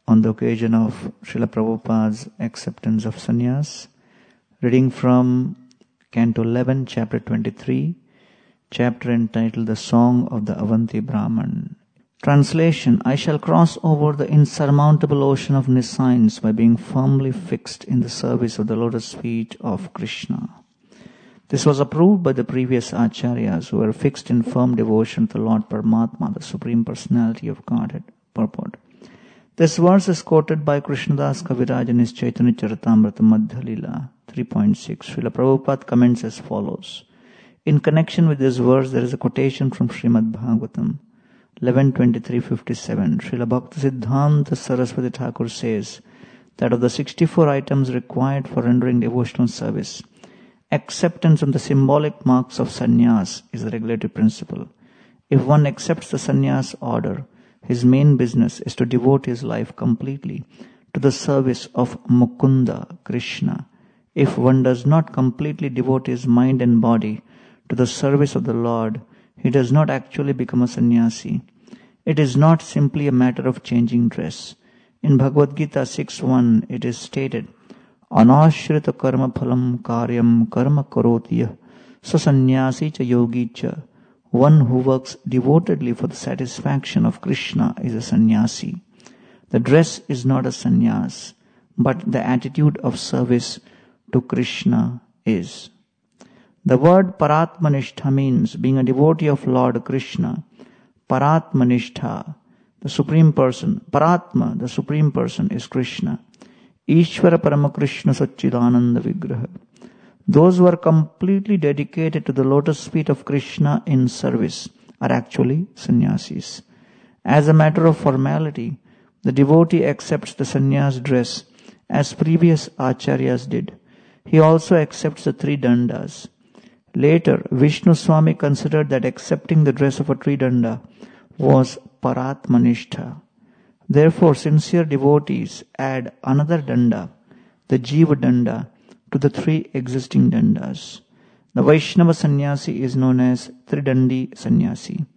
on the occasion of Srila Prabhupada's acceptance of sannyas. Reading from Canto 11, Chapter 23, chapter entitled The Song of the Avanti Brahman. Translation: I shall cross over the insurmountable ocean of nescience by being firmly fixed in the service of the lotus feet of Krishna. This was approved by the previous acharyas who were fixed in firm devotion to Lord Paramatma, the Supreme Personality of Godhead. Purport. This verse is quoted by Krishnadas Kaviraj in his Chaitanya Charitamrita Madhya Lila 3.6. Srila Prabhupada comments as follows. In connection with this verse, there is a quotation from Srimad Bhagavatam 11.23.57. Srila Bhaktisiddhanta Saraswati Thakur says that of the 64 items required for rendering devotional service, acceptance of the symbolic marks of sannyas is the regulative principle. If one accepts the sannyas order, his main business is to devote his life completely to the service of Mukunda, Krishna. If one does not completely devote his mind and body to the service of the Lord, he does not actually become a sannyasi. It is not simply a matter of changing dress. In Bhagavad Gita 6.1, it is stated, Anashrita karma phalam karyam karma karotiyah sasannyasi cha yogi cha. One who works devotedly for the satisfaction of Krishna is a sannyasi. The dress is not a sannyas, but the attitude of service to Krishna is. The word Paratmanistha means being a devotee of Lord Krishna. Paratmanistha, the Supreme Person. Paratma, the Supreme Person, is Krishna. Ishvara Parama Krishna Satchidananda Vigraha. Those who are completely dedicated to the lotus feet of Krishna in service are actually sannyasis. As a matter of formality, the devotee accepts the sannyas dress as previous acharyas did. He also accepts the 3 dandas. Later, Vishnu Swami considered that accepting the dress of a tridanda was paratmanistha. Therefore, sincere devotees add another danda, the jiva danda, to the 3 existing dandas. The Vaishnava sannyasi is known as Tridandi sannyasi.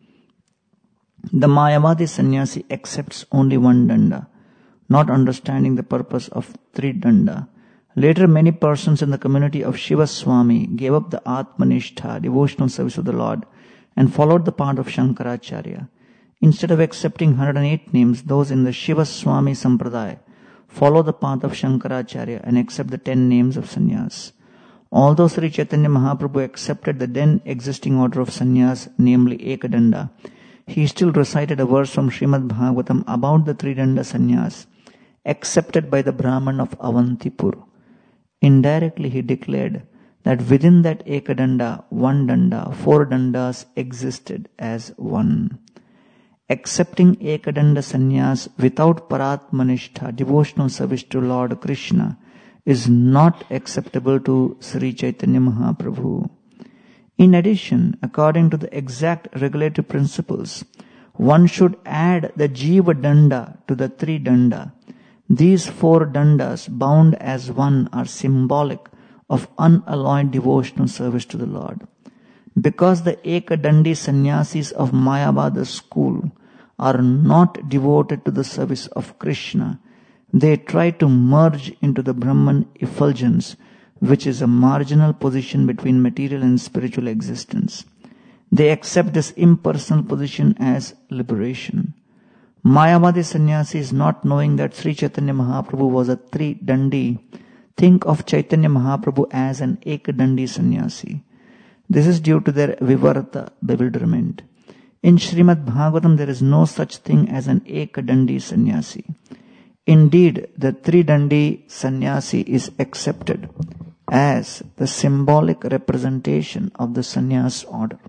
The Mayavadi sannyasi accepts only 1 danda, not understanding the purpose of Tridanda. Later, many persons in the community of Shiva Swami gave up the Atmanistha, devotional service of the Lord, and followed the path of Shankaracharya. Instead of accepting 108 names, those in the Shiva Swami Sampradaya follow the path of Shankaracharya and accept the 10 names of sannyas. Although Sri Chaitanya Mahaprabhu accepted the then existing order of sannyas, namely Ekadanda, he still recited a verse from Srimad Bhagavatam about the 3 danda sannyas accepted by the Brahman of Avantipur. Indirectly, he declared that within that Ekadanda, 1 danda, 4 dandas existed as one. Accepting Ekadanda sannyas without Paratmanistha, devotional service to Lord Krishna, is not acceptable to Sri Chaitanya Mahaprabhu. In addition, according to the exact regulative principles, one should add the Jiva Danda to the 3 danda. These 4 dandas bound as one are symbolic of unalloyed devotional service to the Lord. Because the Ekadandi sannyasis of Mayavada school are not devoted to the service of Krishna, they try to merge into the Brahman effulgence, which is a marginal position between material and spiritual existence. They accept this impersonal position as liberation. Mayavadi sannyasis, not knowing that Sri Chaitanya Mahaprabhu was a 3-dandi, think of Chaitanya Mahaprabhu as an Ekadandi sannyasi. This is due to their vivarta, bewilderment. In Srimad Bhagavatam, there is no such thing as an Ekadandi sannyasi. Indeed, the 3-dandi sannyasi is accepted as the symbolic representation of the sannyas order.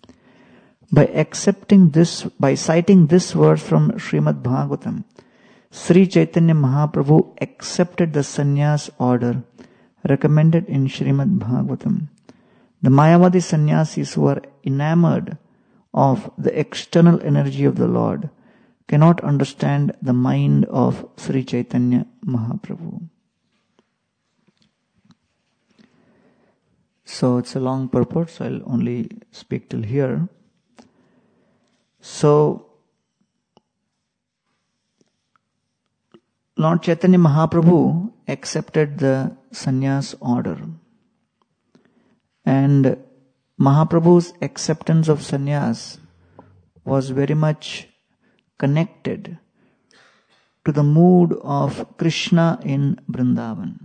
By citing this verse from Srimad Bhagavatam, Sri Chaitanya Mahaprabhu accepted the sannyas order recommended in Srimad Bhagavatam. The Mayavadi sannyasis who are enamored of the external energy of the Lord cannot understand the mind of Sri Chaitanya Mahaprabhu. So it's a long purport, so I'll only speak till here. So Lord Chaitanya Mahaprabhu accepted the sannyas order. And Mahaprabhu's acceptance of sannyas was very much connected to the mood of Krishna in Vrindavan.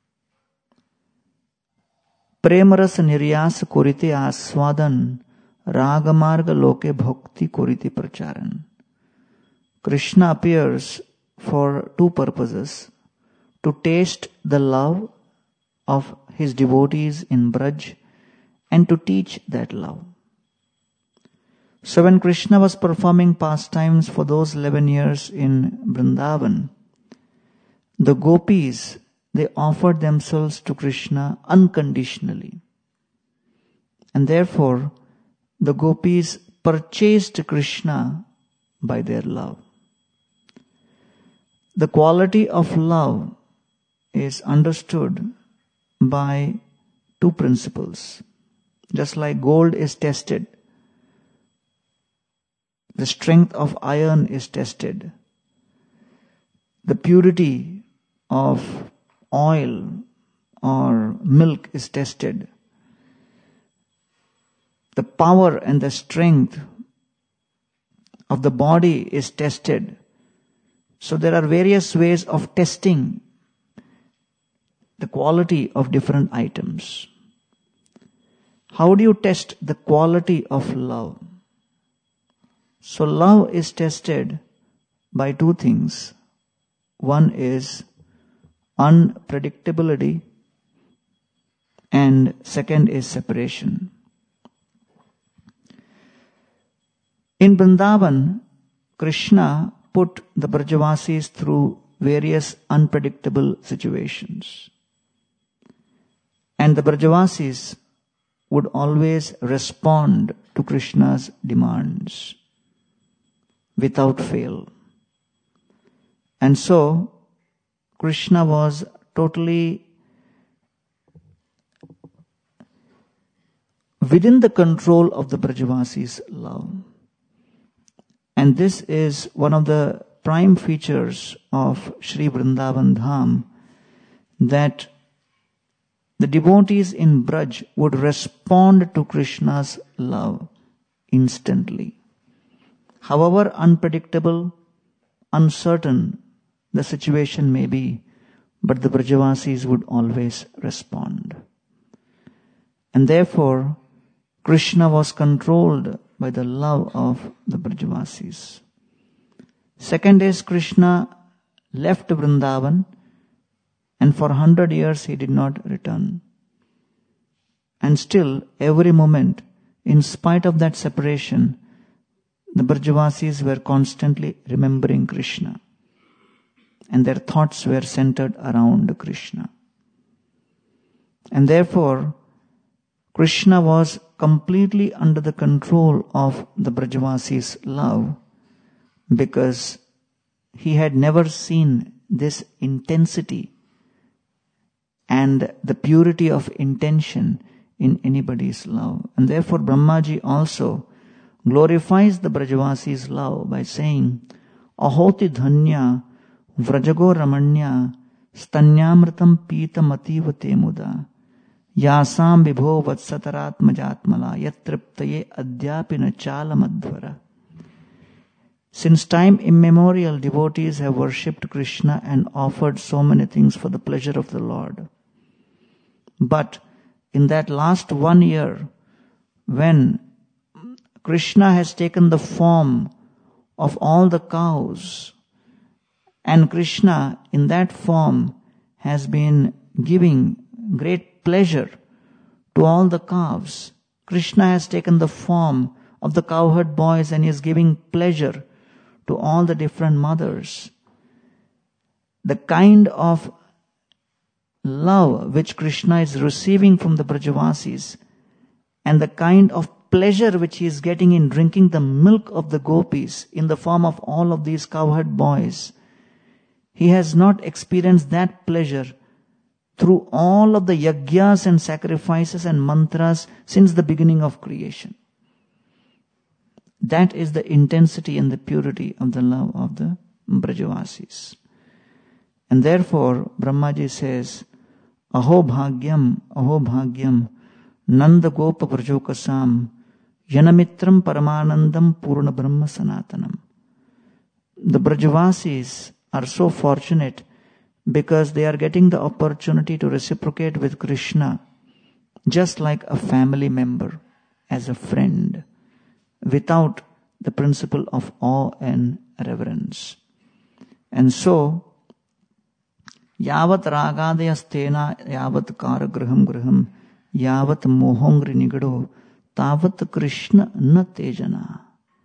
Premaras niryas korite aswadan ragamarga loke bhakti korite pracharan. Krishna appears for two purposes: to taste the love of his devotees in Braj and to teach that love. So when Krishna was performing pastimes for those 11 years in Vrindavan, the gopis, they offered themselves to Krishna unconditionally. And therefore, the gopis purchased Krishna by their love. The quality of love is understood by two principles. Just like gold is tested, the strength of iron is tested, the purity of oil or milk is tested, the power and the strength of the body is tested. So there are various ways of testing the quality of different items. How do you test the quality of love? So love is tested by two things. One is unpredictability, and second is separation. In Vrindavan, Krishna put the Brajavasis through various unpredictable situations. And the Brajavasis would always respond to Krishna's demands without fail. And so, Krishna was totally within the control of the Brajavasis' love. And this is one of the prime features of Sri Vrindavan Dham, that the devotees in Braj would respond to Krishna's love instantly. However unpredictable, uncertain the situation may be, but the Brajavasis would always respond. And therefore, Krishna was controlled by the love of the Brajavasis. Second is, Krishna left Vrindavan, and for 100 years he did not return. And still, every moment, in spite of that separation, the Brajavasis were constantly remembering Krishna. And their thoughts were centered around Krishna. And therefore, Krishna was completely under the control of the Brajavasis' love, because he had never seen this intensity and the purity of intention in anybody's love. And therefore Brahmaji also glorifies the Brajavasis' love by saying, Ahoti dhanya vrajago ramanya stanyamritam pitam ativa temuda yasam vibho vatsataratmajatmala yatriptaye adhyapina chalamadvara. Since time immemorial, devotees have worshipped Krishna and offered so many things for the pleasure of the Lord. But in that last 1 year, when Krishna has taken the form of all the cows, and Krishna in that form has been giving great pleasure to all the calves, Krishna has taken the form of the cowherd boys and is giving pleasure to all the different mothers. The kind of love which Krishna is receiving from the Brajavasis and the kind of pleasure which he is getting in drinking the milk of the gopis in the form of all of these cowherd boys, he has not experienced that pleasure through all of the yagyas and sacrifices and mantras since the beginning of creation. That is the intensity and the purity of the love of the Brajavasis. And therefore, Brahmaji says, Aho bhagyam, Nanda Gopa Vrajokasam, Yanamitram Paramanandam Purna Brahma Sanatanam. The Brajavasis are so fortunate because they are getting the opportunity to reciprocate with Krishna just like a family member, as a friend, without the principle of awe and reverence. And so, Yavat ragadayastena yavat karagraham graham yavat mohongri nigado tavat Krishna na tejana.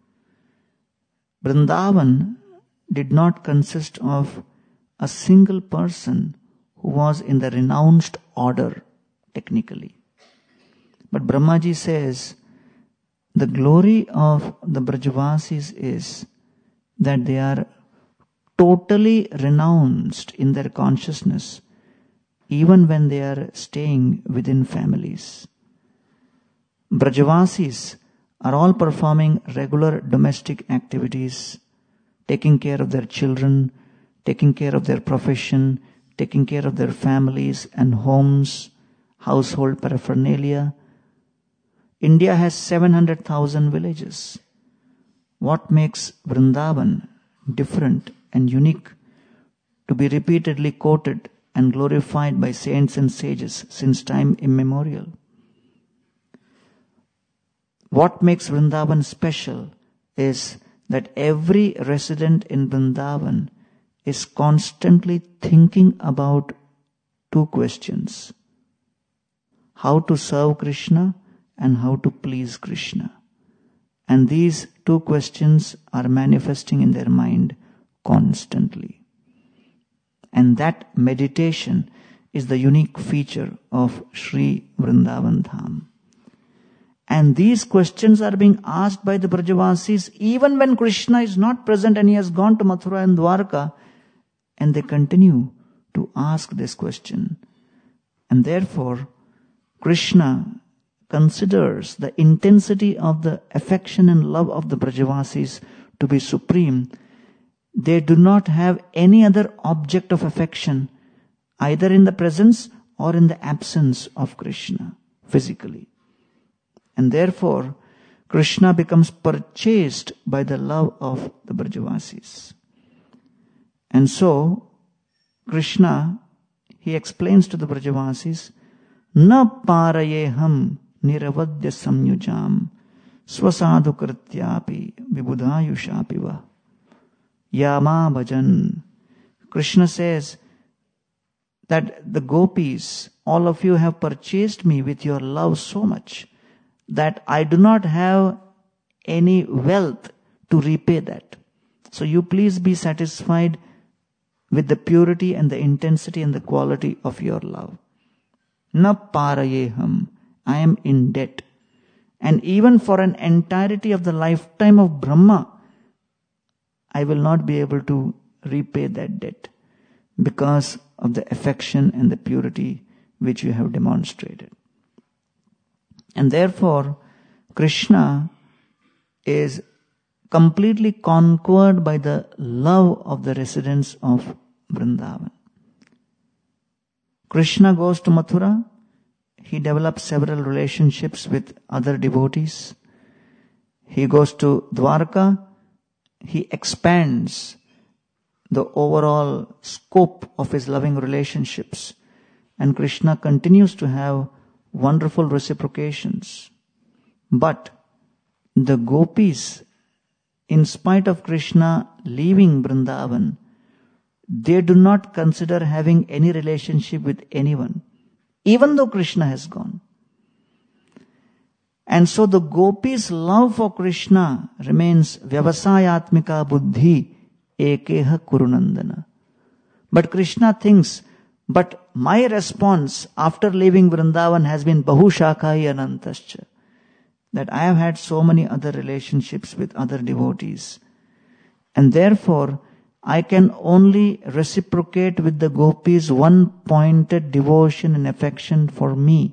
Vrindavan did not consist of a single person who was in the renounced order, technically. But Brahmaji says, the glory of the Brajavasis is that they are totally renounced in their consciousness, even when they are staying within families. Brajavasis are all performing regular domestic activities, taking care of their children, taking care of their profession, taking care of their families and homes, household paraphernalia. India has 700,000 villages. What makes Vrindavan different and unique to be repeatedly quoted and glorified by saints and sages since time immemorial? What makes Vrindavan special is that every resident in Vrindavan is constantly thinking about two questions: how to serve Krishna and how to please Krishna. And these two questions are manifesting in their mind constantly. And that meditation is the unique feature of Sri Vrindavan Dham. And these questions are being asked by the Brajavasis even when Krishna is not present and he has gone to Mathura and Dwarka, and they continue to ask this question. And therefore, Krishna considers the intensity of the affection and love of the Brajavasis to be supreme. They do not have any other object of affection, either in the presence or in the absence of Krishna, physically. And therefore, Krishna becomes purchased by the love of the Brajavasis. And so, Krishna, he explains to the Brajavasis, Na parayeham niravadya samyujam swasadu krityapi vibudhayushapi va yama bhajan. Krishna says that the gopis, all of you have purchased me with your love so much that I do not have any wealth to repay that. So you please be satisfied with the purity and the intensity and the quality of your love. Na parayeham, I am in debt. And even for an entirety of the lifetime of Brahma, I will not be able to repay that debt because of the affection and the purity which you have demonstrated. And therefore, Krishna is completely conquered by the love of the residents of Vrindavan. Krishna goes to Mathura. He develops several relationships with other devotees. He goes to Dwarka. He expands the overall scope of his loving relationships. And Krishna continues to have wonderful reciprocations. But the gopis, in spite of Krishna leaving Vrindavan, they do not consider having any relationship with anyone, even though Krishna has gone. And so the gopis' love for Krishna remains vyavasayatmika buddhi ekeha kurunandana. But Krishna thinks, but my response after leaving Vrindavan has been bahushakahi anantascha, that I have had so many other relationships with other devotees. And therefore, I can only reciprocate with the gopis one-pointed devotion and affection for me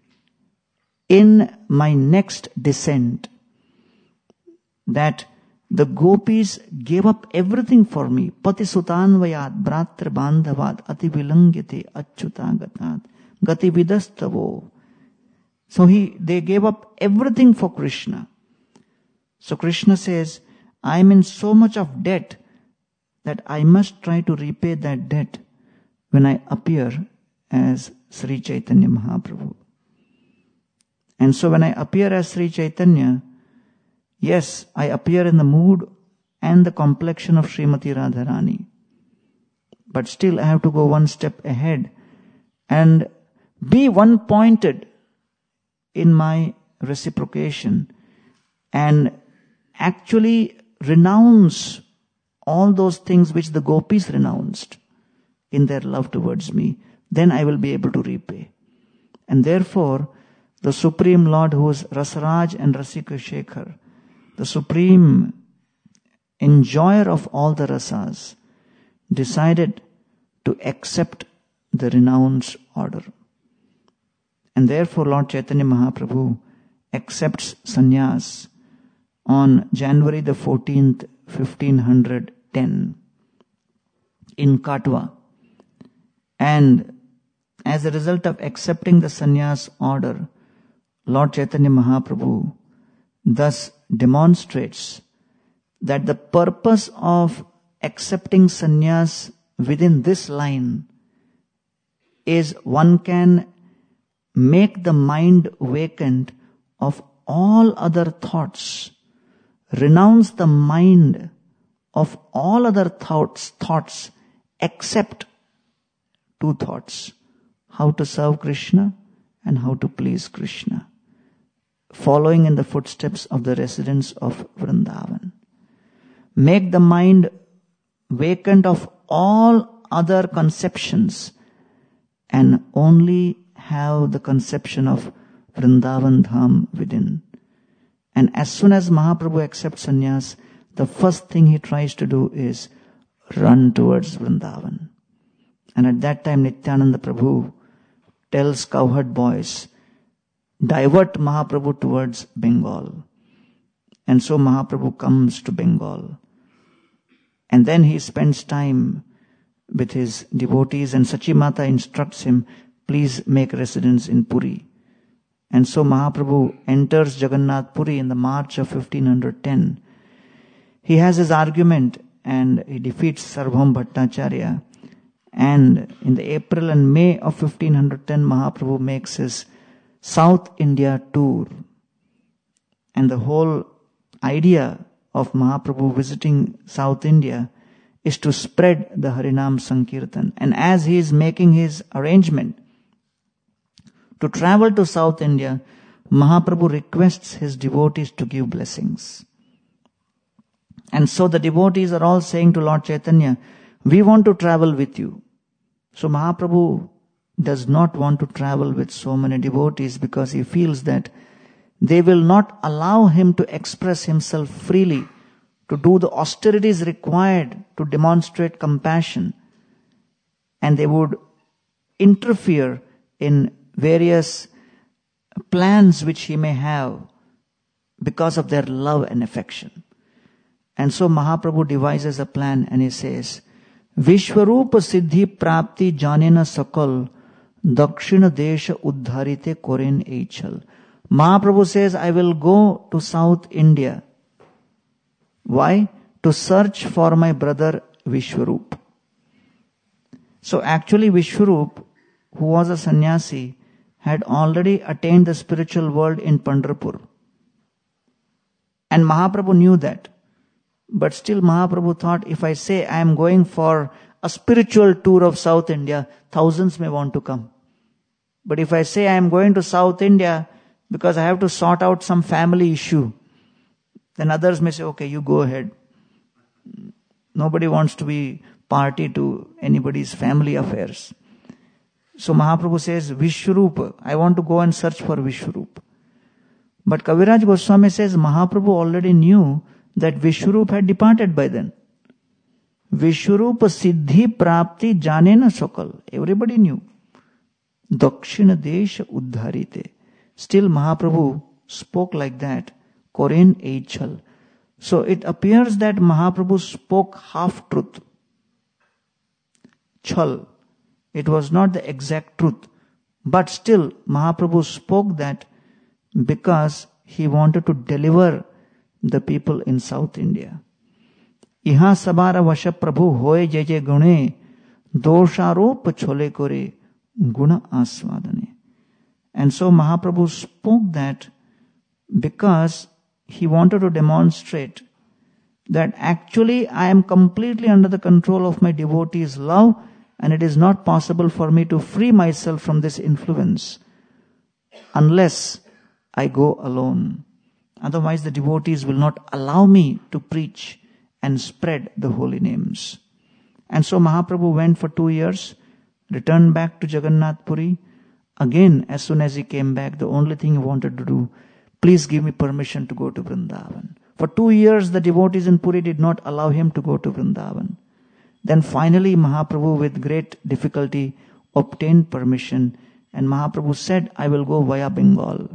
in my next descent. That The gopis gave up everything for me. Pati sutanvayat bratra bandhavat ati vilangyate achyutagatad gati vidastavo. So they gave up everything for Krishna. So Krishna says, I am in so much of debt that I must try to repay that debt when I appear as Sri Chaitanya Mahaprabhu. And so when I appear as Sri Chaitanya, yes, I appear in the mood and the complexion of Srimati Radharani. But still I have to go one step ahead and be one-pointed in my reciprocation and actually renounce all those things which the gopis renounced in their love towards me. Then I will be able to repay. And therefore, the Supreme Lord, who is Rasaraj and Rasika Shekhar, the supreme enjoyer of all the rasas, decided to accept the renounced order. And therefore Lord Chaitanya Mahaprabhu accepts sannyas on January the 14th, 1510 in Katwa. And as a result of accepting the sannyas order, Lord Chaitanya Mahaprabhu thus demonstrates that the purpose of accepting sannyas within this line is one can make the mind vacant of all other thoughts, renounce the mind of all other thoughts except two thoughts: how to serve Krishna and how to please Krishna, following in the footsteps of the residents of Vrindavan. Make the mind vacant of all other conceptions and only have the conception of Vrindavan Dham within. And as soon as Mahaprabhu accepts sannyas, the first thing he tries to do is run towards Vrindavan. And at that time Nityananda Prabhu tells cowherd boys, divert Mahaprabhu towards Bengal. And so Mahaprabhu comes to Bengal. And then he spends time with his devotees, and Sachi Mata instructs him, please make residence in Puri. And so Mahaprabhu enters Jagannath Puri in the March of 1510. He has his argument and he defeats Sarvabhauma Bhattacharya. And in the April and May of 1510, Mahaprabhu makes his South India tour. And the whole idea of Mahaprabhu visiting South India is to spread the Harinam Sankirtan. And as he is making his arrangement to travel to South India, Mahaprabhu requests his devotees to give blessings. And so the devotees are all saying to Lord Chaitanya, we want to travel with you. So Mahaprabhu does not want to travel with so many devotees because he feels that they will not allow him to express himself freely, to do the austerities required to demonstrate compassion. And they would interfere in various plans which he may have because of their love and affection. And so Mahaprabhu devises a plan and he says, Vishwarupa Siddhi Prapti Janena Sakal Dakshina Desha Uddharite Koren Eichal. Mahaprabhu says, I will go to South India. Why? To search for my brother Vishwarup. So actually Vishwarup, who was a sannyasi, had already attained the spiritual world in Pandharpur. And Mahaprabhu knew that. But still Mahaprabhu thought, if I say I am going for a spiritual tour of South India, thousands may want to come. But if I say I am going to South India because I have to sort out some family issue, then others may say, okay, you go ahead. Nobody wants to be party to anybody's family affairs. So Mahaprabhu says, Vishwarupa, I want to go and search for Vishwarupa. But Kaviraj Goswami says, Mahaprabhu already knew that Vishwarup had departed by then. Vishwarupa Siddhi Prapti Janena Sakal. Everybody knew. Dakshina Desha Uddharite. Still Mahaprabhu spoke like that. Koren Eichal. So it appears that Mahaprabhu spoke half-truth. Chal. It was not the exact truth. But still, Mahaprabhu spoke that because he wanted to deliver the people in South India. Iha sabara vasha prabhu hoye jeje gune dosharop chole kore guna aswadane. And so Mahaprabhu spoke that because he wanted to demonstrate that actually I am completely under the control of my devotees' love, and it is not possible for me to free myself from this influence unless I go alone. Otherwise the devotees will not allow me to preach and spread the holy names. And so Mahaprabhu went for 2 years, returned back to Jagannath Puri. Again, as soon as he came back, the only thing he wanted to do, please give me permission to go to Vrindavan. For 2 years, the devotees in Puri did not allow him to go to Vrindavan. Then finally, Mahaprabhu, with great difficulty, obtained permission, and Mahaprabhu said, I will go via Bengal.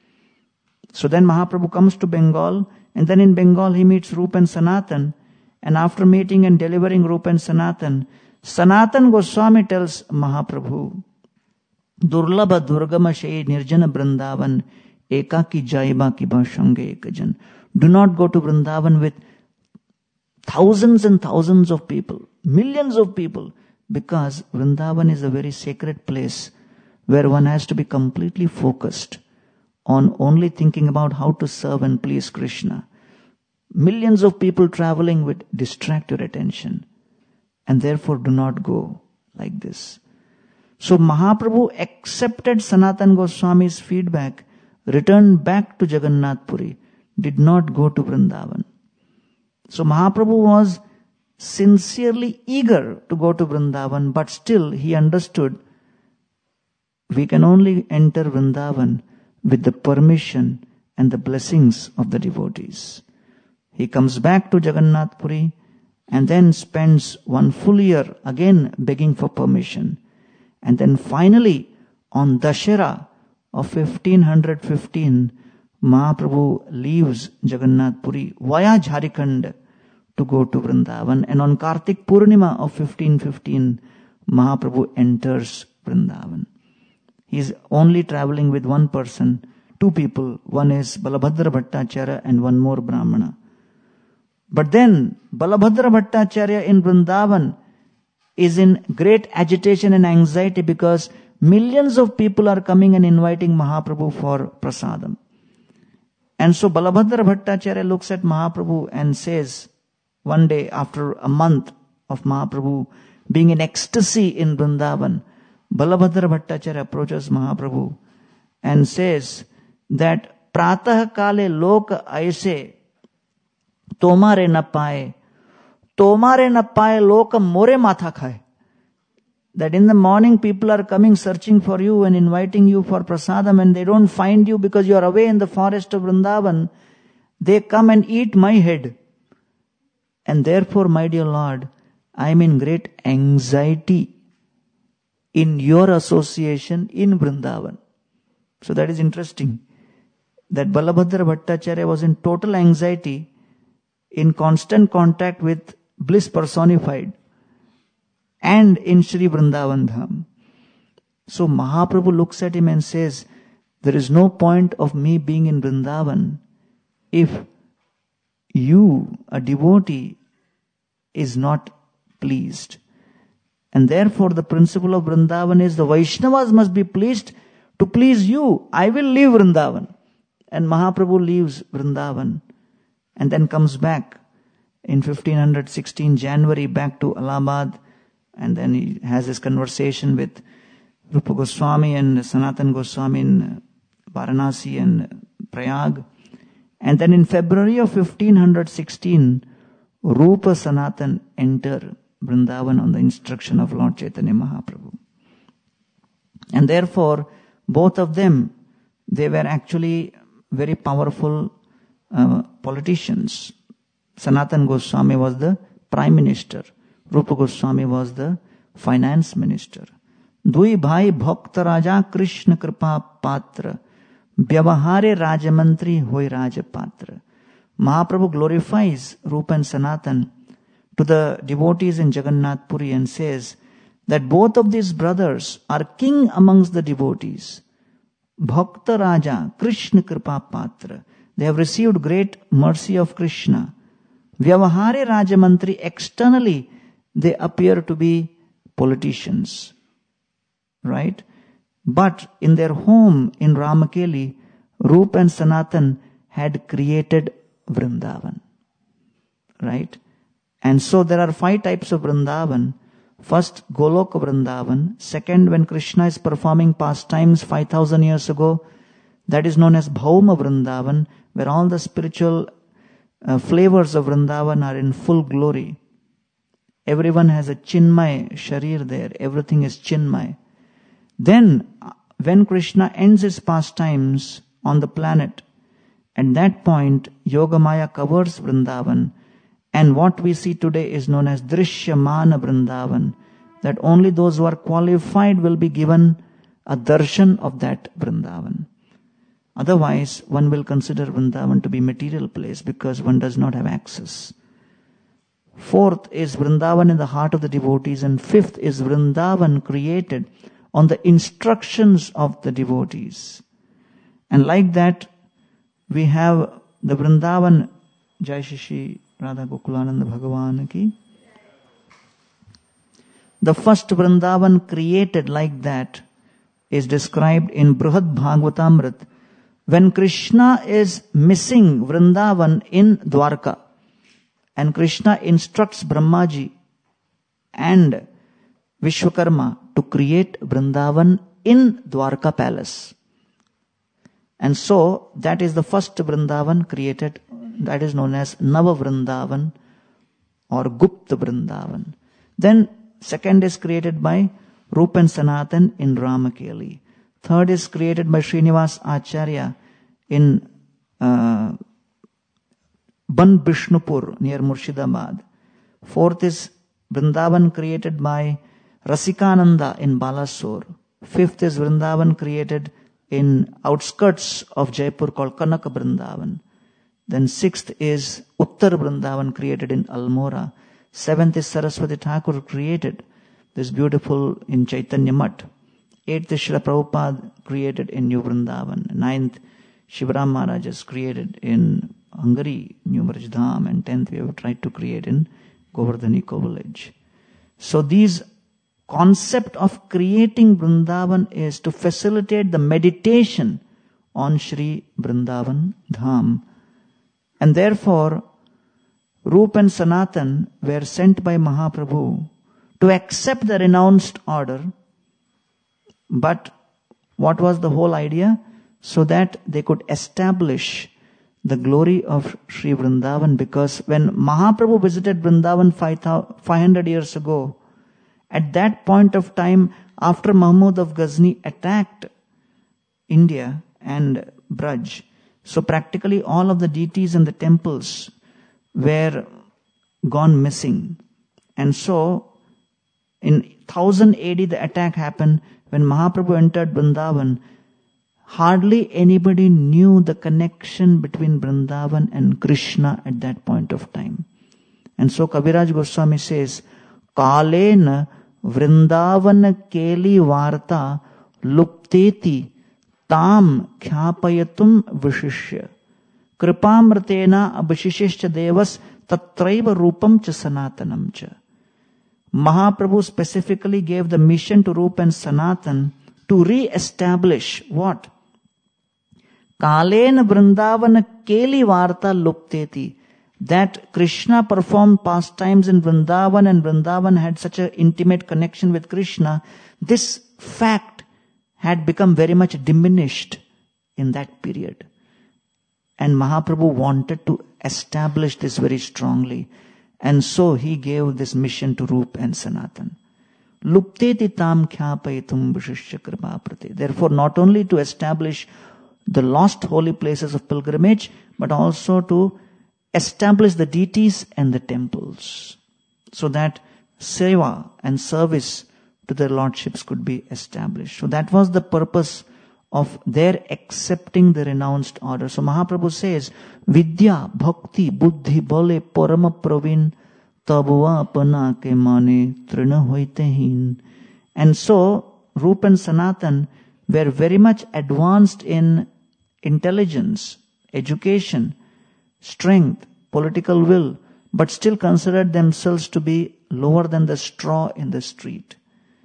So then Mahaprabhu comes to Bengal, and then in Bengal he meets Rupa and Sanatan, and after meeting and delivering Rupa and Sanatan, Sanatan Goswami tells Mahaprabhu, Durlabha Durgama Shai Nirjana Vrindavan Ekaki Jaiba Kiba Shange Ekajan. Do not go to Vrindavan with thousands and thousands of people, millions of people, because Vrindavan is a very sacred place where one has to be completely focused on only thinking about how to serve and please Krishna. Millions of people traveling would distract your attention, and therefore do not go like this. So Mahaprabhu accepted Sanatan Goswami's feedback, returned back to Jagannath Puri, did not go to Vrindavan. So Mahaprabhu was sincerely eager to go to Vrindavan, but still he understood we can only enter Vrindavan with the permission and the blessings of the devotees. He comes back to Jagannath Puri and then spends 1 full year again begging for permission. And then finally, on Dashera of 1515, Mahaprabhu leaves Jagannath Puri via Jharkhand to go to Vrindavan. And on Kartik Purnima of 1515, Mahaprabhu enters Vrindavan. He is only traveling with one person, 2 people. One is Balabhadra Bhattacharya and one more Brahmana. But then Balabhadra Bhattacharya in Vrindavan is in great agitation and anxiety because millions of people are coming and inviting Mahaprabhu for prasadam. And so Balabhadra Bhattacharya looks at Mahaprabhu and says, one day after a month of Mahaprabhu being in ecstasy in Vrindavan, Balabhadra Bhattacharya approaches Mahaprabhu and says that Pratah Kale Lok Aise Tomare na paye Lok more matha khaye. That in the morning people are coming searching for you and inviting you for prasadam, and they don't find you because you are away in the forest of Vrindavan. They come and eat my head. And therefore, my dear Lord, I am in great anxiety in your association in Vrindavan. So that is interesting. That Balabhadra Bhattacharya was in total anxiety, in constant contact with bliss personified, and in Sri Vrindavan Dham. So Mahaprabhu looks at him and says, there is no point of me being in Vrindavan if you, a devotee, is not pleased. And therefore the principle of Vrindavan is the Vaishnavas must be pleased to please you. I will leave Vrindavan. And Mahaprabhu leaves Vrindavan and then comes back in 1516 January back to Allahabad, and then he has this conversation with Rupa Goswami and Sanatan Goswami in Varanasi and Prayag. And then in February of 1516, Rupa Sanatan enter Vrindavan on the instruction of Lord Chaitanya Mahaprabhu. And therefore, both of them, they were actually very powerful politicians. Sanatan Goswami was the Prime Minister. Rupa Goswami was the Finance Minister. Dui bhai bhakta raja Krishna kripa patra. Vyavahare Rajamantri hoy Rajapatra. Mahaprabhu glorifies Rupa and Sanatan to the devotees in Jagannath Puri and says that both of these brothers are king amongst the devotees. Bhakta Raja, Krishna Kripa Patra. They have received great mercy of Krishna. Vyavahare Rajamantri, externally they appear to be politicians. Right? But in their home in Ramakeli, Rupa and Sanatan had created Vrindavan. Right? And so there are 5 types of Vrindavan. First, Goloka Vrindavan. Second, when Krishna is performing pastimes 5,000 years ago, that is known as Bhauma Vrindavan, where all the spiritual flavors of Vrindavan are in full glory. Everyone has a Chinmay Sharir there. Everything is Chinmay. Then, when Krishna ends his pastimes on the planet, at that point, Yogamaya covers Vrindavan. And what we see today is known as Drishyamana Vrindavan. That only those who are qualified will be given a darshan of that Vrindavan. Otherwise, one will consider Vrindavan to be material place because one does not have access. Fourth is Vrindavan in the heart of the devotees. And fifth is Vrindavan created on the instructions of the devotees. And like that, we have the Vrindavan, Jai Shishi Radha Gokulananda Bhagavan ki. The first Vrindavan created like that is described in Brihad Bhagavatamrit, when Krishna is missing Vrindavan in Dwarka. And Krishna instructs Brahmaji and Vishwakarma to create Vrindavan in Dwarka palace. And so, that is the first Vrindavan created. That is known as Nava Vrindavan or Gupta Vrindavan. Then, second is created by Rupa and Sanatan in Ramakeli. Third is created by Srinivas Acharya in Ban Bishnupur near Murshidabad. Fourth is Vrindavan created by Rasikananda in Balasore. Fifth is Vrindavan created in outskirts of Jaipur called Kanaka Vrindavan. Then sixth is Uttar Vrindavan created in Almora. Seventh is Saraswati Thakur created this beautiful in Chaitanya Mat. Eighth is Srila Prabhupada created in New Vrindavan. Ninth, Shivaram Maharaj is created in Hungary, New Vrajdham. And 10th we have tried to create in Govardhan Eco Village. So these concept of creating Vrindavan is to facilitate the meditation on Shri Vrindavan Dham. And therefore, Rupa and Sanatan were sent by Mahaprabhu to accept the renounced order. But what was the whole idea? So that they could establish the glory of Shri Vrindavan, because when Mahaprabhu visited Vrindavan 500 years ago, at that point of time, after Mahmud of Ghazni attacked India and Braj, so practically all of the deities and the temples were gone missing. And so, in 1000 AD the attack happened. When Mahaprabhu entered Vrindavan, hardly anybody knew the connection between Vrindavan and Krishna at that point of time. And so Kaviraj Goswami says, Kalena Vrindavan Keli Varta Lupteti Tam Khapayatum Vishishya Kripamratena Abhishishya Devas Tatraiva Rupam Cha Sanatanam Cha. Mahaprabhu specifically gave the mission to Rupa and Sanatan to re-establish what? Kalena Vrindavana Keli Varta Lupteti. That Krishna performed pastimes in Vrindavan and Vrindavan had such an intimate connection with Krishna. This fact had become very much diminished in that period. And Mahaprabhu wanted to establish this very strongly. And so he gave this mission to Rupa and Sanatan. Lupteti tam khyapaitum vishishya kripaprati. Therefore, not only to establish the lost holy places of pilgrimage, but also to establish the deities and the temples, so that seva and service to their lordships could be established. So that was the purpose of their accepting the renounced order. So Mahaprabhu says, Vidya, Bhakti, Buddhi, Bole, Parama Pravin, Tabua Apana ke mane, Trina hoite hin. And so, Rupa and Sanatan were very much advanced in intelligence, education, strength, political will, but still considered themselves to be lower than the straw in the street.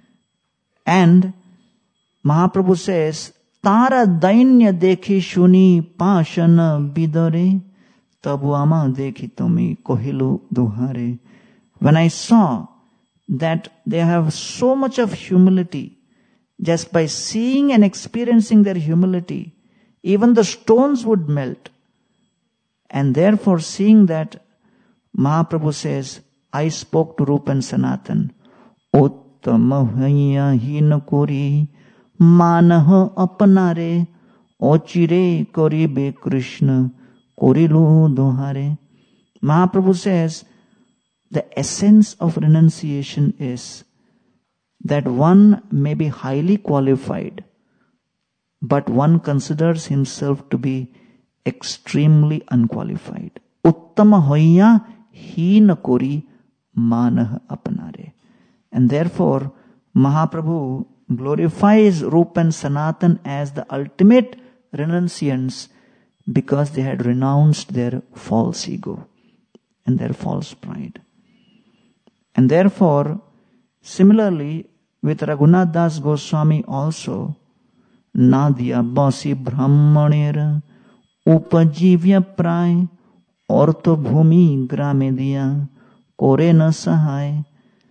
And Mahaprabhu says, Tara dainya dekhi shuni pashana bidare, tabuama dekhi tomi kohilu duhare. When I saw that they have so much of humility, just by seeing and experiencing their humility, even the stones would melt. And therefore, seeing that, Mahaprabhu says, I spoke to Rupa and Sanatan, Uttamahaya hina kori, manaha apanare, ochire koribe Krishna, korilu dohare. Mahaprabhu says, the essence of renunciation is that one may be highly qualified, but one considers himself to be extremely unqualified. Uttama hoya hina kori manah apanare. And therefore, Mahaprabhu glorifies Rupa and Sanatan as the ultimate renunciants because they had renounced their false ego and their false pride. And therefore, similarly, with Raghunath Das Goswami also, Nadia Basi Brahmanera Upajivya Pray Ortho Bhumi Gramedia Kore na Sahai.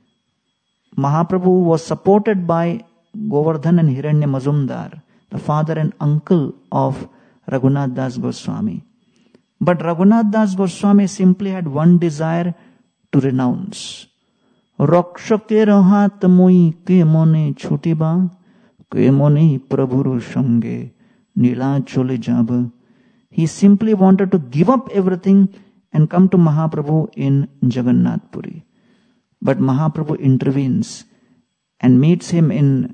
Mahaprabhu was supported by Govardhan and Hiranya Mazumdar, the father and uncle of Raghunath Das Goswami. But Raghunath Das Goswami simply had one desire, to renounce. Rakshake rahat moi ke mone chutiba, ke mone prabhuru sange nila chole jab. He simply wanted to give up everything and come to Mahaprabhu in Jagannath Puri. But Mahaprabhu intervenes and meets him in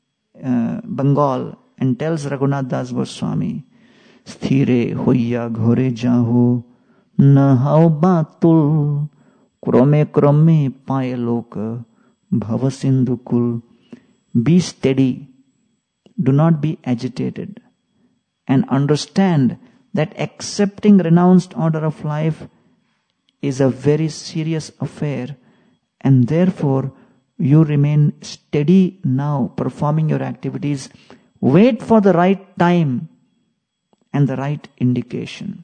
Bengal and tells Raghunath Das Goswami, Sthire hoya ghore jaho na hao batul krome krome paye loka bhava sindhukul. Be steady, do not be agitated, and understand that accepting renounced order of life is a very serious affair, and therefore you remain steady now performing your activities. Wait for the right time and the right indication.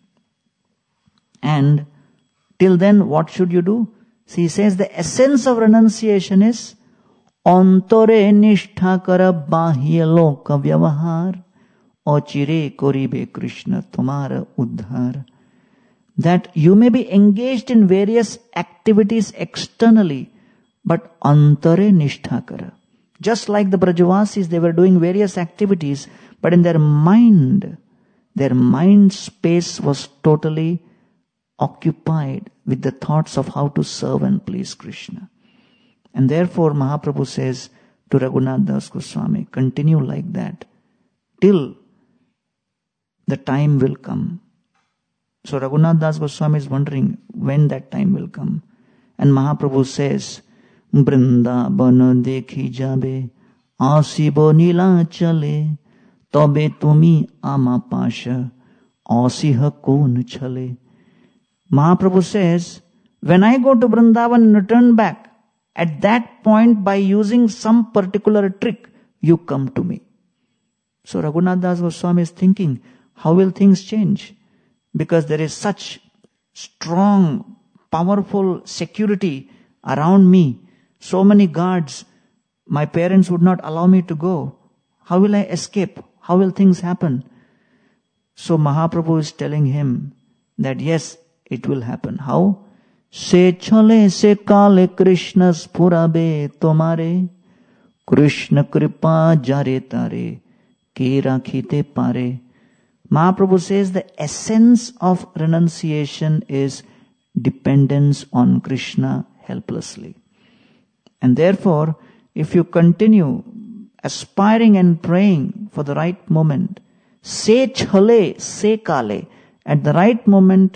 And till then, what should you do? See, he says the essence of renunciation is Antore nishtha kara bahya loka vyavahar ochire koribe Krishna tumara uddhar. That you may be engaged in various activities externally, but antare nishtha kara. Just like the Brajavasis, they were doing various activities, but in their mind space was totally occupied with the thoughts of how to serve and please Krishna. And therefore Mahaprabhu says to Raghunath Das Goswami, continue like that till the time will come. So Raghunath Das Goswami is wondering when that time will come. And Mahaprabhu says, Vrindavan dekhi jabe, asibo nila chale, tobe tumi ama pasha, asiha kon chale. Mahaprabhu says, when I go to Vrindavan and return back, at that point by using some particular trick, you come to me. So Raghunath Das Goswami is thinking, how will things change? Because there is such strong, powerful security around me, so many guards, my parents would not allow me to go. How will I escape? How will things happen? So Mahaprabhu is telling him that yes, it will happen. How? Se chale se kale Krishna spurabe tomare, Krishna kripa jare tare, ke rakhite pare. Mahaprabhu says the essence of renunciation is dependence on Krishna helplessly. And therefore, if you continue aspiring and praying for the right moment. Se chhale, se kale. At the right moment,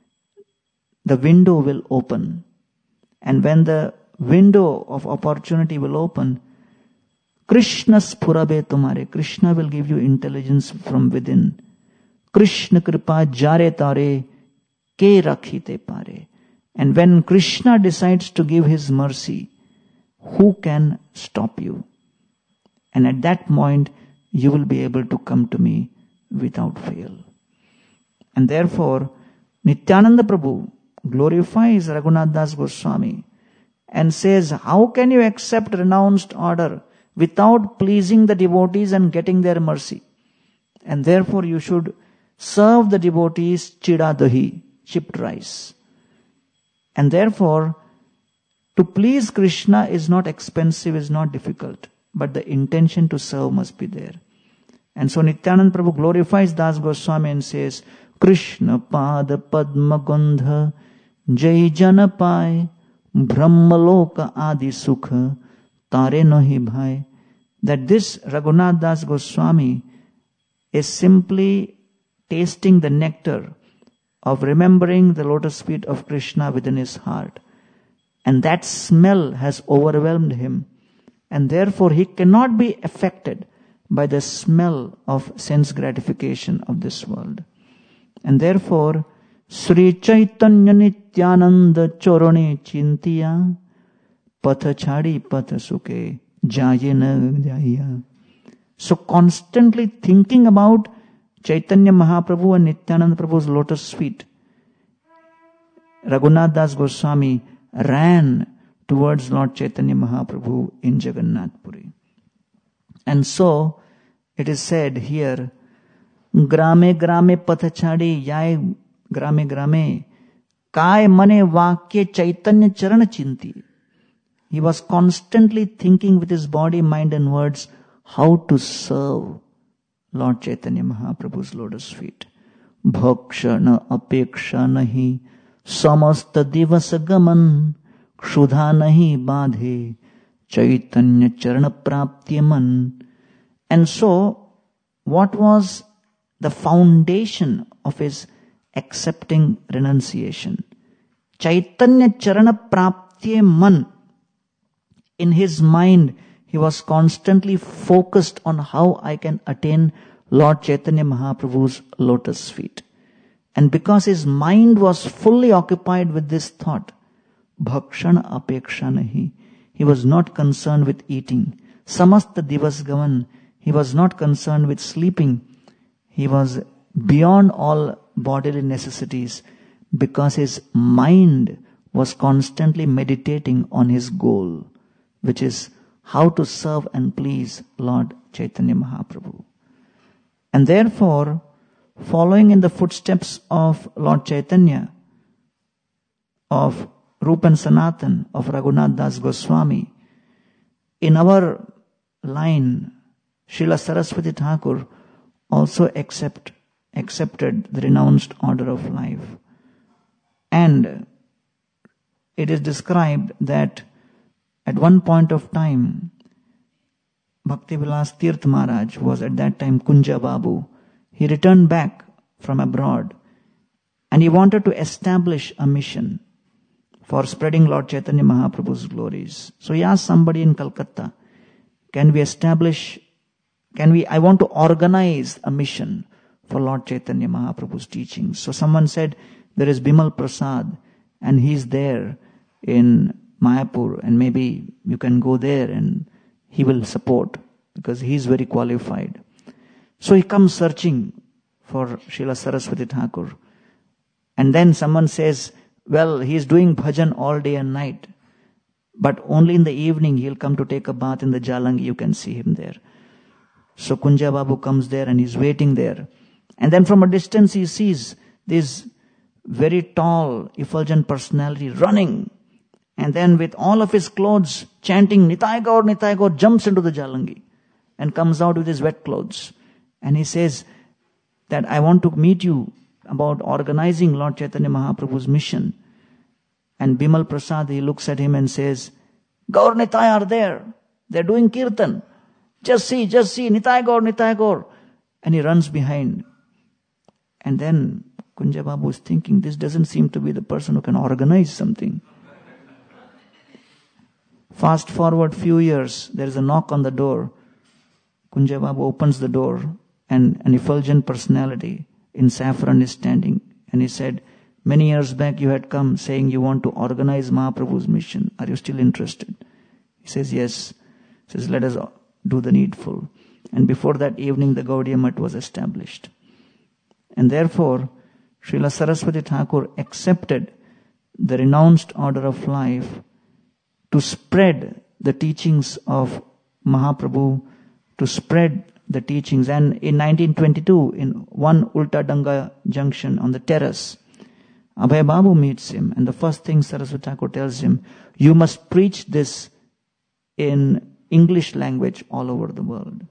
the window will open. And when the window of opportunity will open, Krishna spurabe tumhare. Krishna will give you intelligence from within. Krishna kripa jare tare, ke rakhite pare. And when Krishna decides to give his mercy, who can stop you? And at that point, you will be able to come to me without fail. And therefore, Nityananda Prabhu glorifies Raghunath Das Goswami and says, how can you accept renounced order without pleasing the devotees and getting their mercy? And therefore, you should serve the devotees chida dahi, chipped rice. And therefore, to please Krishna is not expensive, is not difficult, but the intention to serve must be there. And so Nityananda Prabhu glorifies Das Goswami and says, Krishna pada padma gandha jai janapai brahmaloka adi sukha tare nahi bhai. That this Raghunath Das Goswami is simply tasting the nectar of remembering the lotus feet of Krishna within his heart. And that smell has overwhelmed him. And therefore he cannot be affected by the smell of sense gratification of this world. And therefore, Sri Chaitanya Nityananda Chorone Chintiya Patha Chadi Patha Suke Jayena Jaya. So constantly thinking about Chaitanya Mahaprabhu and Nityananda Prabhu's lotus feet, Raghunath Das Goswami ran towards Lord Chaitanya Mahaprabhu in Jagannath Puri. And so, it is said here, Grame grame pathachadi yai grame grame kai mane vakya Chaitanya charana chinti. He was constantly thinking with his body, mind and words how to serve Lord Chaitanya Mahaprabhu's lotus feet. Bhaksha na apeksha nahi samasta divas gaman kshudha nahi badhe Chaitanya charana prapti man. And so, what was the foundation of his accepting renunciation? Chaitanya charana prapti man. In his mind, he was constantly focused on how I can attain Lord Chaitanya Mahaprabhu's lotus feet. And because his mind was fully occupied with this thought, bhakshana apeksha nahi, he was not concerned with eating. Samasta divas gavan, he was not concerned with sleeping. He was beyond all bodily necessities because his mind was constantly meditating on his goal, which is how to serve and please Lord Chaitanya Mahaprabhu. And therefore, following in the footsteps of Lord Chaitanya, of Rupa and Sanatan, of Raghunath Das Goswami, in our line, Srila Saraswati Thakur also accepted the renounced order of life. And it is described that at one point of time, Bhaktivilas Tirth Maharaj, who was at that time Kunja Babu, he returned back from abroad and he wanted to establish a mission for spreading Lord Chaitanya Mahaprabhu's glories. So he asked somebody in Calcutta, I want to organize a mission for Lord Chaitanya Mahaprabhu's teachings. So someone said, there is Bimal Prasad and he's there in Mayapur and maybe you can go there and he will support because he is very qualified. So he comes searching for Srila Saraswati Thakur. And then someone says, well, he is doing bhajan all day and night. But only in the evening he'll come to take a bath in the Jalangi. You can see him there. So Kunja Babu comes there and he's waiting there. And then from a distance he sees this very tall, effulgent personality running. And then with all of his clothes chanting Nitai Gaur, jumps into the Jalangi and comes out with his wet clothes. And he says that I want to meet you about organizing Lord Chaitanya Mahaprabhu's mission. And Bimal Prasad, he looks at him and says, Gaur Nitai are there. They're doing kirtan. Just see, Nitai Gaur. And he runs behind. And then Kunja Babu is thinking, this doesn't seem to be the person who can organize something. Fast forward few years, there is a knock on the door. Kunja Babu opens the door and an effulgent personality in saffron is standing. And he said, many years back you had come saying you want to organize Mahaprabhu's mission. Are you still interested? He says, yes. He says, let us do the needful. And before that evening, the Gaudiya Math was established. And therefore, Srila Saraswati Thakur accepted the renounced order of life to spread the teachings of Mahaprabhu, to spread the teachings. And in 1922, in one Ulta Danga junction on the terrace, Abhay Babu meets him, and the first thing Saraswati Thakur tells him, you must preach this in English language all over the world.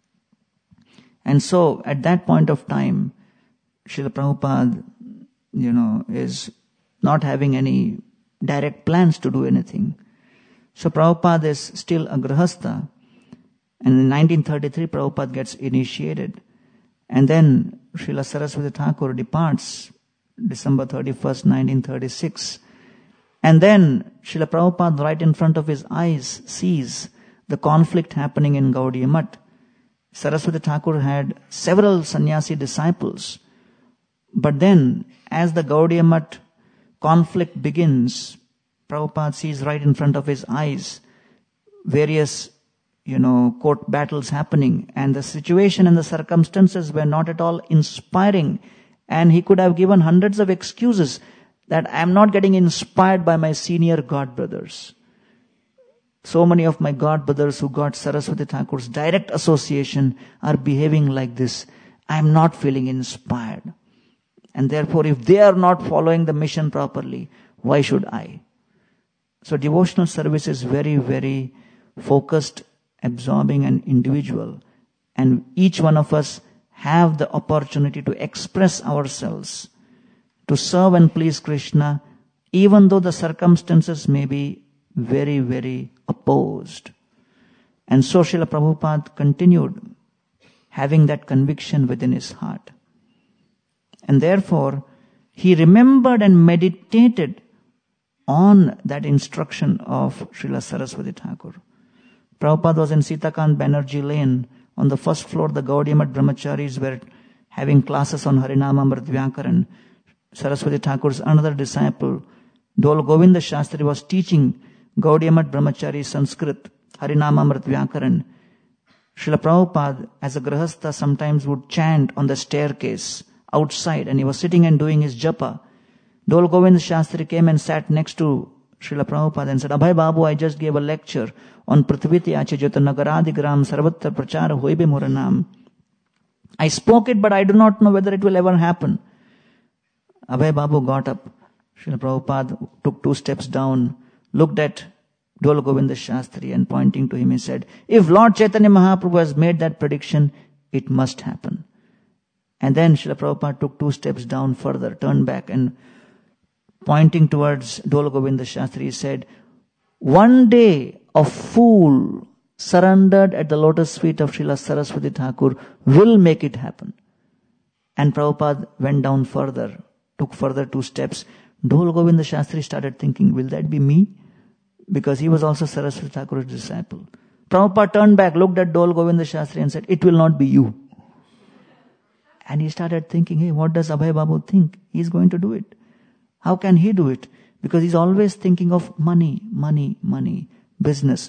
And so, at that point of time, Srila Prabhupada, is not having any direct plans to do anything. So Prabhupada is still a grihastha. And in 1933, Prabhupada gets initiated. And then Srila Saraswati Thakur departs December 31st, 1936. And then Srila Prabhupada, right in front of his eyes, sees the conflict happening in Gaudiya Math. Saraswati Thakur had several sannyasi disciples. But then, as the Gaudiya Math conflict begins, Prabhupada sees right in front of his eyes various, court battles happening. And the situation and the circumstances were not at all inspiring. And he could have given hundreds of excuses that I am not getting inspired by my senior God brothers. So many of my God brothers who got Saraswati Thakur's direct association are behaving like this. I am not feeling inspired. And therefore, if they are not following the mission properly, why should I? So devotional service is very, very focused, absorbing and individual. And each one of us have the opportunity to express ourselves, to serve and please Krishna, even though the circumstances may be very, very opposed. And so Srila Prabhupada continued having that conviction within his heart. And therefore, he remembered and meditated on that instruction of Srila Saraswati Thakur. Prabhupada was in Sitakant Banerjee Lane. On the first floor, the Gaudiya Math Brahmacharis were having classes on Harinamamrit Vyakaran. Saraswati Thakur's another disciple, Dol Govinda Shastri, was teaching Gaudiya Math Brahmachari Sanskrit, Harinamamrit Vyakaran. Srila Prabhupada, as a grihastha, sometimes would chant on the staircase outside, and he was sitting and doing his japa. Dol Govinda Shastri came and sat next to Srila Prabhupada and said, Abhay Babu, I just gave a lecture on Prithviti Ache Jyota Nagaradigram Sarvatra Prachara Hoibe Muranam. I spoke it, but I do not know whether it will ever happen. Abhay Babu got up. Srila Prabhupada took 2 steps down, looked at Dol Govinda Shastri, and pointing to him, he said, if Lord Chaitanya Mahaprabhu has made that prediction, it must happen. And then Srila Prabhupada took 2 steps down further, turned back, and pointing towards Dol Govinda Shastri, said, one day a fool surrendered at the lotus feet of Srila Saraswati Thakur will make it happen. And Prabhupada went down further, took further 2 steps. Dol Govinda Shastri started thinking, will that be me? Because he was also Saraswati Thakur's disciple. Prabhupada turned back, looked at Dol Govinda Shastri and said, it will not be you. And he started thinking, hey, what does Abhay Babu think? He's going to do it. How can he do it? Because he's always thinking of money, business.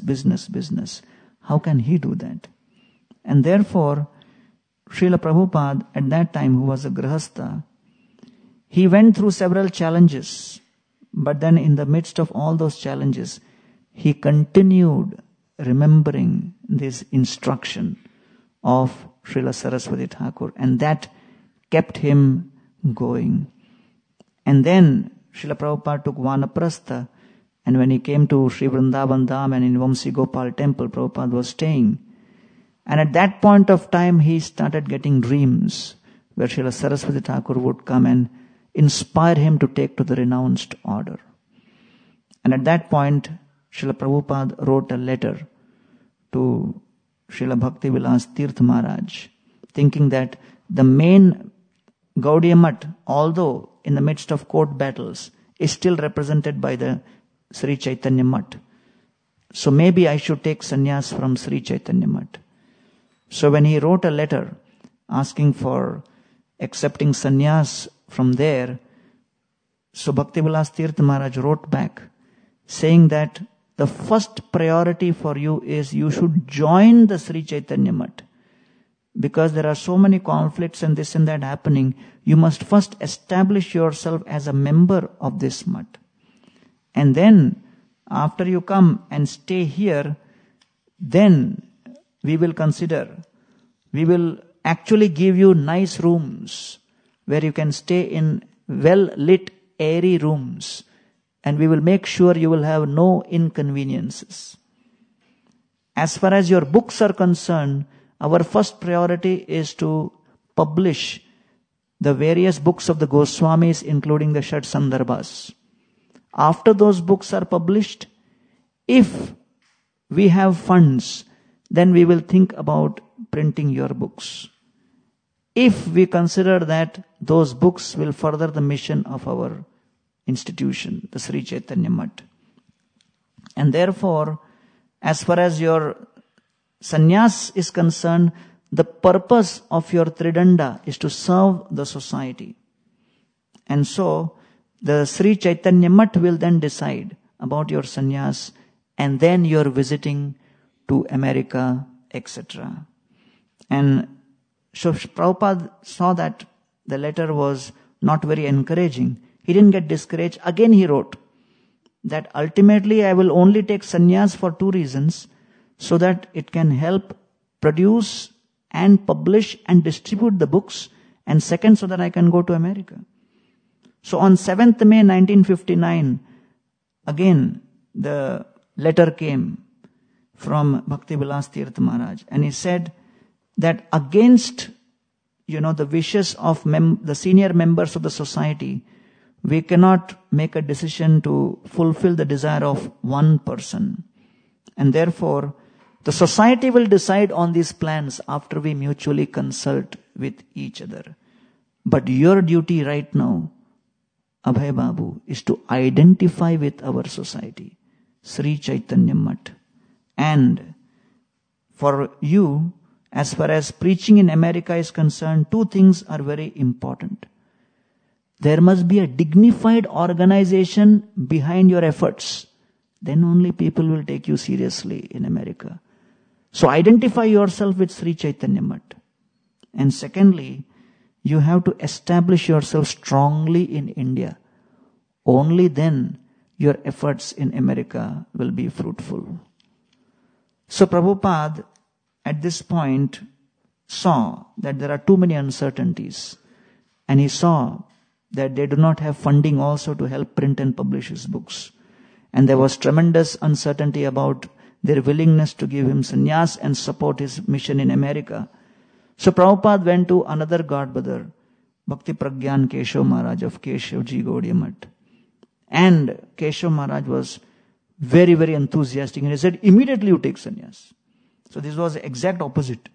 How can he do that? And therefore, Srila Prabhupada, at that time, who was a grihastha, he went through several challenges. But then in the midst of all those challenges, he continued remembering this instruction of Srila Saraswati Thakur, and that kept him going. And then Srila Prabhupada took Vanaprastha, and when he came to Sri Vrindavan Dham and in Vamsi Gopal temple, Prabhupada was staying. And at that point of time, he started getting dreams where Srila Saraswati Thakur would come and inspire him to take to the renounced order. And at that point, Srila Prabhupada wrote a letter to Srila Bhakti Vilas Tirth Maharaj, thinking that the main Gaudiya Math, although in the midst of court battles, is still represented by the Sri Chaitanya Math. So maybe I should take sannyas from Sri Chaitanya Math. So when he wrote a letter asking for accepting sannyas from there, so Bhaktivilas Tirth Maharaj wrote back saying that the first priority for you is you should join the Sri Chaitanya Math. Because there are so many conflicts and this and that happening, you must first establish yourself as a member of this Math. And then, after you come and stay here, then we will actually give you nice rooms where you can stay in well-lit, airy rooms. And we will make sure you will have no inconveniences. As far as your books are concerned, our first priority is to publish the various books of the Goswamis, including the Shat Sandarbhas. After those books are published, if we have funds, then we will think about printing your books. If we consider that those books will further the mission of our institution, the Sri Chaitanya Math. And therefore, as far as your sannyas is concerned, the purpose of your Tridanda is to serve the society. And so, the Sri Chaitanya Math will then decide about your sannyas and then your visiting to America, etc. And so Prabhupada saw that the letter was not very encouraging. He didn't get discouraged. Again he wrote that ultimately I will only take sannyas for two reasons, so that it can help produce and publish and distribute the books, and second, so that I can go to America. So on 7th May 1959, again the letter came from Bhakti Vilas Tirth Maharaj, and he said that against the wishes of the senior members of the society, we cannot make a decision to fulfill the desire of one person. And therefore, the society will decide on these plans after we mutually consult with each other. But your duty right now, Abhay Babu, is to identify with our society, Sri Chaitanya Math. And for you, as far as preaching in America is concerned, two things are very important. There must be a dignified organization behind your efforts. Then only people will take you seriously in America. So identify yourself with Sri Chaitanya Math. And secondly, you have to establish yourself strongly in India. Only then your efforts in America will be fruitful. So Prabhupada at this point saw that there are too many uncertainties. And he saw that they do not have funding also to help print and publish his books. And there was tremendous uncertainty about their willingness to give him sannyas and support his mission in America. So Prabhupada went to another godbrother, Bhakti Pragyan Keshav Maharaj of Keshavji Gaudiya Math. And Keshav Maharaj was very, very enthusiastic. And he said, immediately you take sannyas. So this was the exact opposite.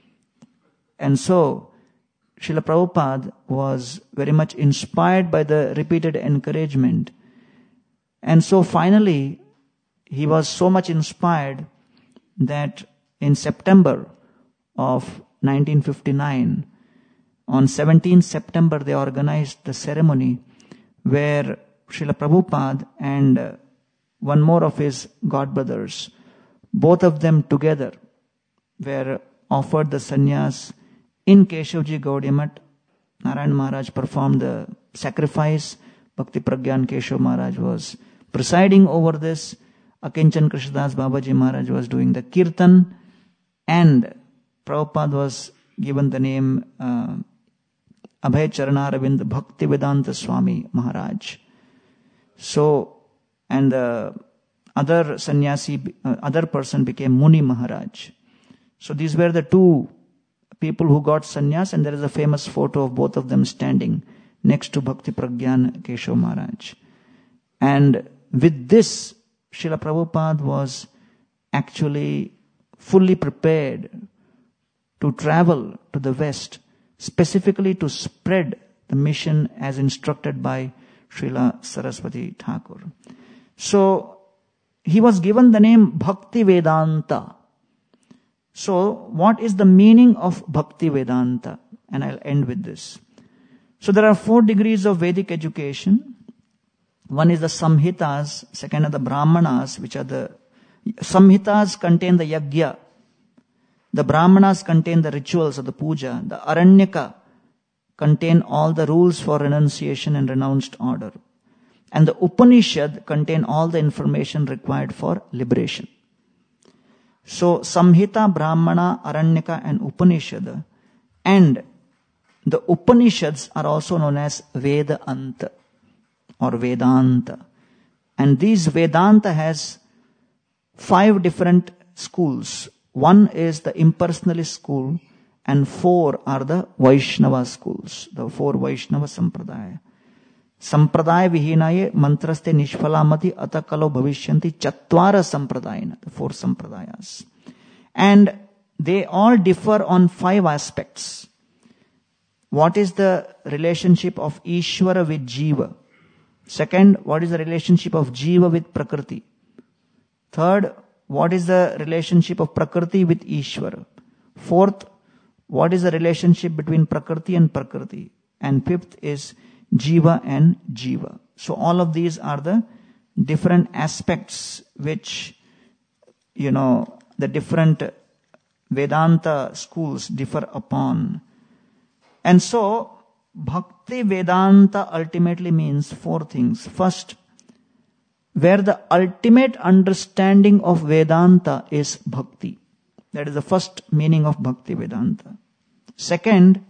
And so, Srila Prabhupada was very much inspired by the repeated encouragement. And so finally, he was so much inspired that in September of 1959, on 17th September, they organized the ceremony where Srila Prabhupada and one more of his godbrothers, both of them together, were offered the sannyas in Keshavji Gaudiya Math. Narayan Maharaj performed the sacrifice. Bhakti Pragyan Keshav Maharaj was presiding over this. Akinchan Krishnadas Babaji Maharaj was doing the kirtan. And Prabhupada was given the name Abhay Charanaravind Bhakti Vedanta Swami Maharaj. So, and the other sannyasi, other person became Muni Maharaj. So these were the two people who got sannyas, and there is a famous photo of both of them standing next to Bhakti Pragyan Keshav Maharaj. And with this, Srila Prabhupada was actually fully prepared to travel to the West, specifically to spread the mission as instructed by Srila Saraswati Thakur. So, he was given the name Bhakti Vedanta. So, what is the meaning of Bhakti Vedanta? And I'll end with this. So, there are 4 degrees of Vedic education. One is the Samhitas, second are the Brahmanas, which are the Samhitas contain the Yagya. The Brahmanas contain the rituals of the puja. The Aranyaka contain all the rules for renunciation and renounced order. And the Upanishad contain all the information required for liberation. So, Samhita, Brahmana, Aranyaka and Upanishad. And the Upanishads are also known as Vedanta or Vedanta. And these Vedanta has 5 different schools. 1 is the impersonalist school and 4 are the Vaishnava schools, the 4 Vaishnava Sampradaya. Sampradaya Vihinaye Mantraste Nishphalamati Atakalo Bhavishyanti Chatvara Sampradayana, the 4 Sampradayas. And they all differ on 5 aspects. What is the relationship of Ishvara with Jiva? Second, what is the relationship of Jiva with Prakriti? Third, what is the relationship of Prakriti with Ishvara? Fourth, what is the relationship between Prakriti and Prakriti? And fifth is Jiva and Jiva. So all of these are the different aspects which, the different Vedanta schools differ upon. And so, Bhakti Vedanta ultimately means 4 things. First, where the ultimate understanding of Vedanta is Bhakti. That is the first meaning of Bhakti Vedanta. Second,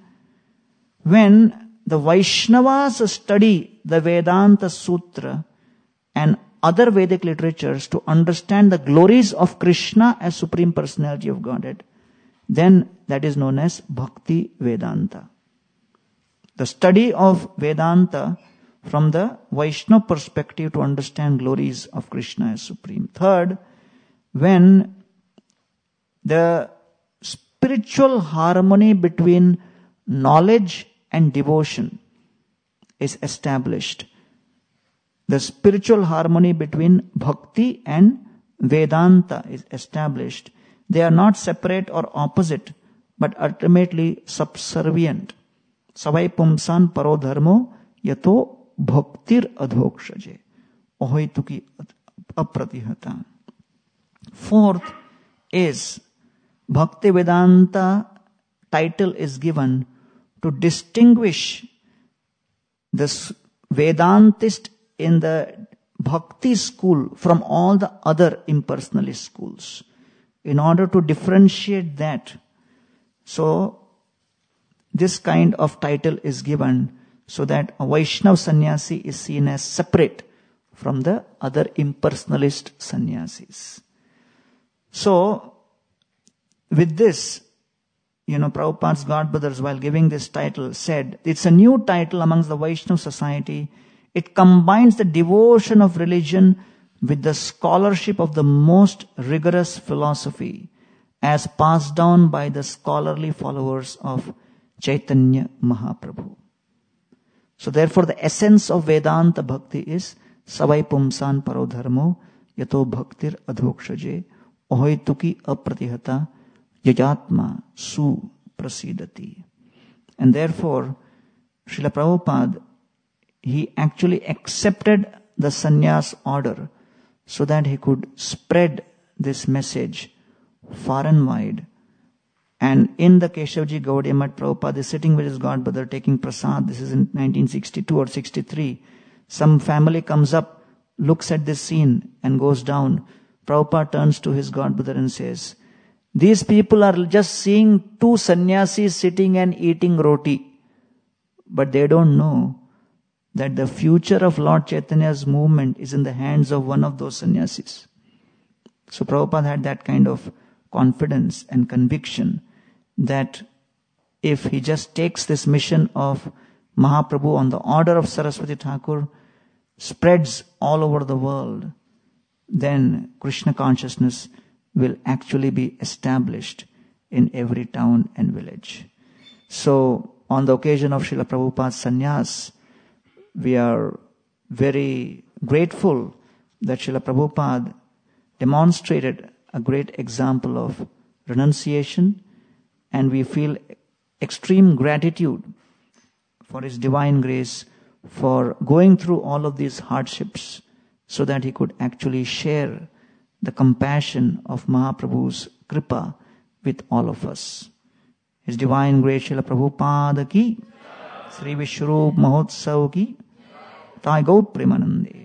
when the Vaishnavas study the Vedanta Sutra and other Vedic literatures to understand the glories of Krishna as Supreme Personality of Godhead, then that is known as Bhakti Vedanta. The study of Vedanta from the Vaishnava perspective to understand glories of Krishna as Supreme. Third, when the spiritual harmony between knowledge and devotion is established. The spiritual harmony between Bhakti and Vedanta is established. They are not separate or opposite, but ultimately subservient. Savai pumsan paro dharmo yato bhaktir adhokshaje. Ohoituki apratihata. Fourth is Bhakti Vedanta title is given to distinguish this Vedantist in the Bhakti school from all the other impersonalist schools. In order to differentiate that, so this kind of title is given so that a Vaishnava sannyasi is seen as separate from the other impersonalist sannyasis. So, with this, Prabhupada's godbrothers, while giving this title, said, it's a new title amongst the Vaishnava society. It combines the devotion of religion with the scholarship of the most rigorous philosophy as passed down by the scholarly followers of Chaitanya Mahaprabhu. So therefore the essence of Vedanta Bhakti is Savai Pumsan Paro Dharmo Yato Bhaktir Adhokshaje Ohoituki Apratihata Yajatma Su Prasidati. And therefore, Srila Prabhupada, he actually accepted the sannyas order so that he could spread this message far and wide. And in the Keshavji Gaudiya Math, Prabhupada is sitting with his godbrother taking prasad. This is in 1962 or 63. Some family comes up, looks at this scene and goes down. Prabhupada turns to his godbrother and says, these people are just seeing 2 sannyasis sitting and eating roti. But they don't know that the future of Lord Chaitanya's movement is in the hands of one of those sannyasis. So Prabhupada had that kind of confidence and conviction that if he just takes this mission of Mahaprabhu on the order of Saraswati Thakur, spreads all over the world, then Krishna consciousness will actually be established in every town and village. So, on the occasion of Srila Prabhupada's sannyas, we are very grateful that Srila Prabhupada demonstrated a great example of renunciation, and we feel extreme gratitude for His divine grace for going through all of these hardships so that He could actually share the compassion of Mahaprabhu's kripa with all of us. His divine grace Srila Prabhupada ki, Sri Vishwarup Mahotsav ki, Thai Gaur Premanande.